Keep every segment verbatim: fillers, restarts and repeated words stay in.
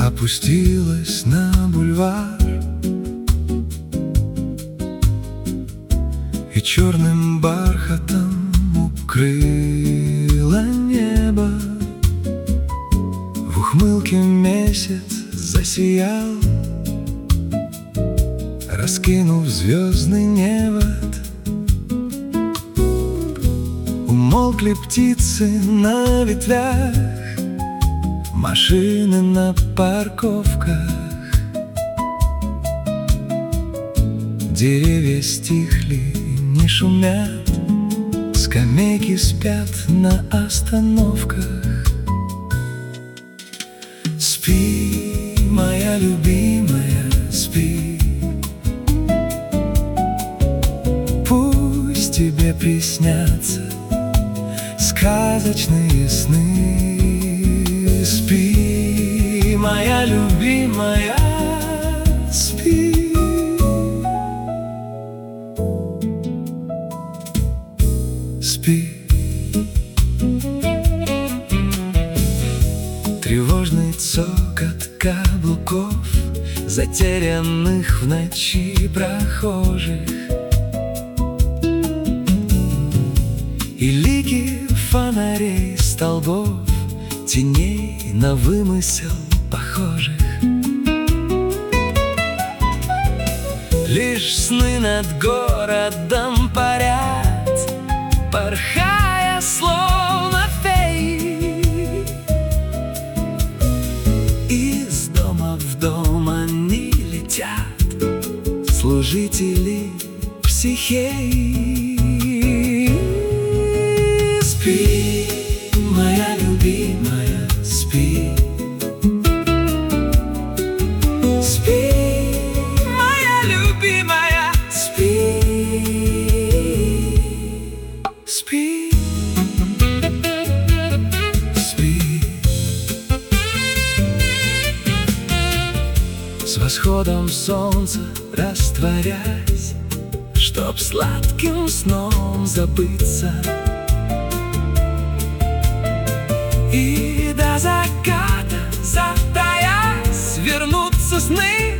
опустилась на бульвар, и черным бархатом укрыла небо. В ухмылке месяц засиял, раскинув звездный невод. Умолкли птицы на ветвях, машины на парковках. Деревья стихли, не шумят, скамейки спят на остановках. Спи, моя любимая, спи, пусть тебе приснятся сказочные сны. Спи, моя любимая, спи. Спи. Тревожный цокот каблуков затерянных в ночи прохожих, и лики фонарей столбов, теней на вымысел похожих. Лишь сны над городом парят, порхая словно феи. Из дома в дом они летят, служители психеи. Спи, моя любимая, спи. Спи, моя любимая, спи. Спи, спи. С восходом солнца растворясь, чтоб сладким сном забыться, и до заката, затаясь, вернутся сны,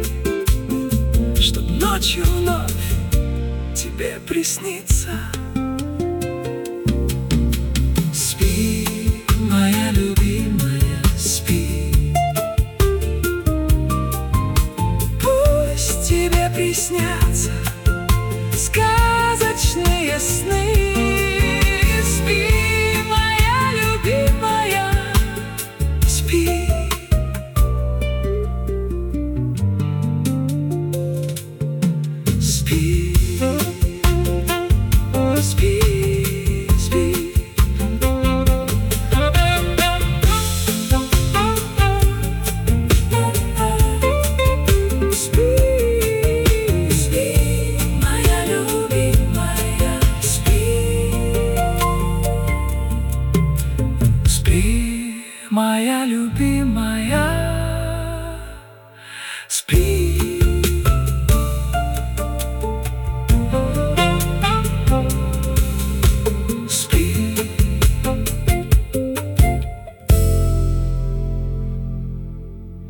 чтоб ночью вновь тебе приснится. Спи, моя любимая, спи, пусть тебе приснятся сказочные сны. Спи, спи. Спи, спи, спи. Спи, спи, моя любимая, спи. Спи, моя любимая.